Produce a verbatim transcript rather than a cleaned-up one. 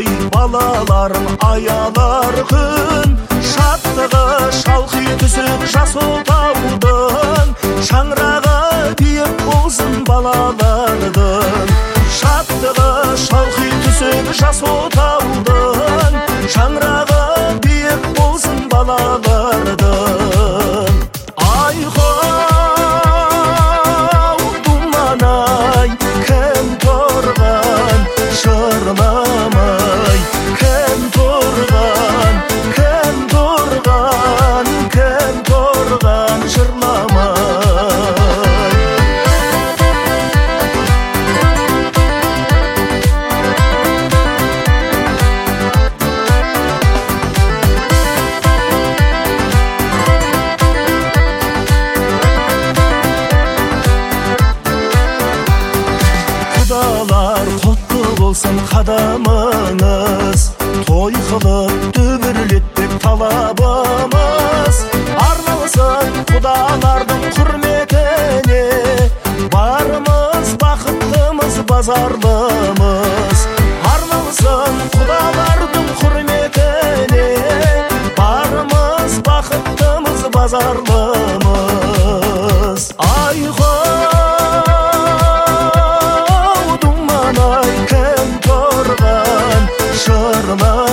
балаларын аялар күн, шаттығы шалқи түсіп жас отаудың, шаңырағы биік болсын балалардың. Шаттығы шалқи түсіп жас отаудың, шаңырағы биік болсын балалардың. Айқау думан-ай, кім тұрған шырламай, кім тұрған, кім тұрған, кім тұрған жырламай. Құдалар құтты болсын қадамыңыз, той қылып дүбірлетпек талабымыз. Арналсын құдалардың құрметіне, барымыз бақыттымыз базарлымыз. Арналсын құдалардың құрметіне, барымыз бақыттымыз базарлымыз. Айға кім тұрған шырма